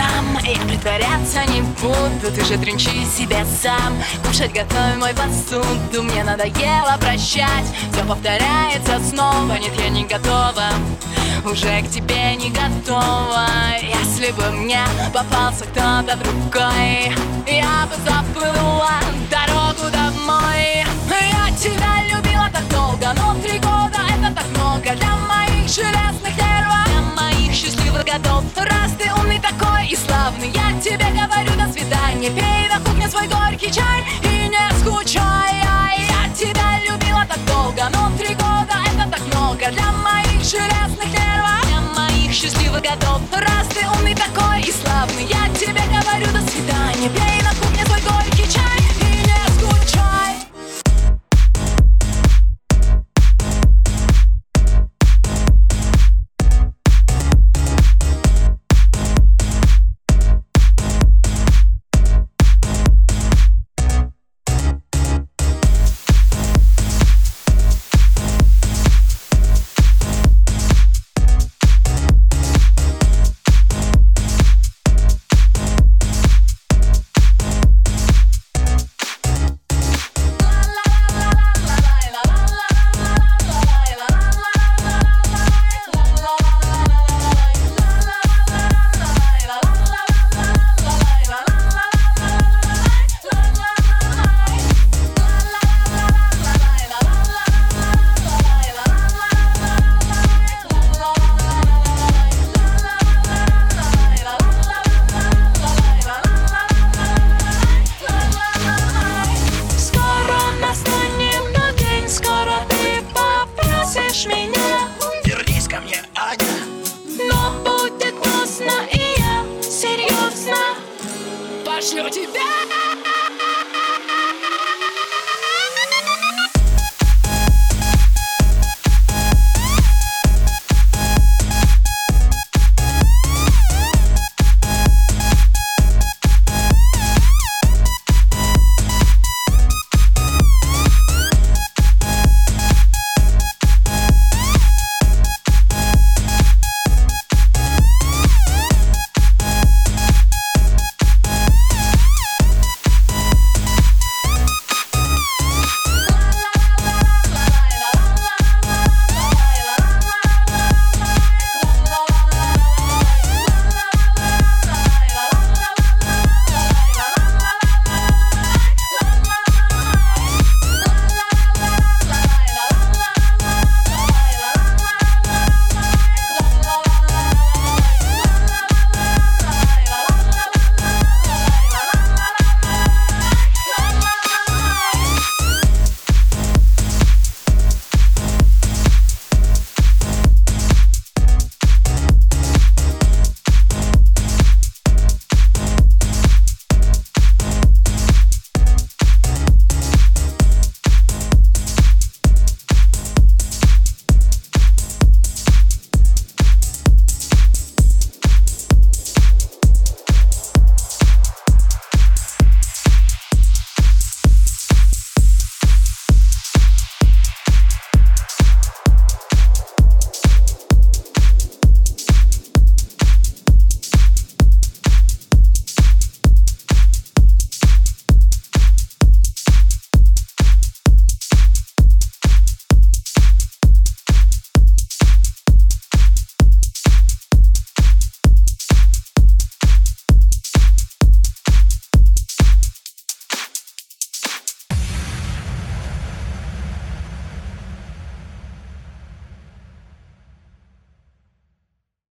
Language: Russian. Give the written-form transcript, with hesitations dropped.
там. Я притворяться не буду, ты же тринчи себе сам. Кушать готовь мой посуду, мне надоело прощать. Все повторяется снова, нет, я не готова, уже к тебе не готова. Если бы мне попался кто-то другой, я бы забыла дорогу домой. Я тебя любила так долго, но 3 года это так много для моих железных нервов, для моих счастливых годов. Раз ты умный такой и славный, я тебе говорю до свидания. Пей на кухне свой горький чай и не скучай. Я тебя любила так долго, но 3 года это так много для моих железных нервов, для моих счастливых годов. Раз ты умный такой и славный, я тебе говорю до свидания. Пей на кухне свой горький чай и не скучай. Вернись ко мне, Аня. Но будет поздно, и я серьезно пошлю тебя.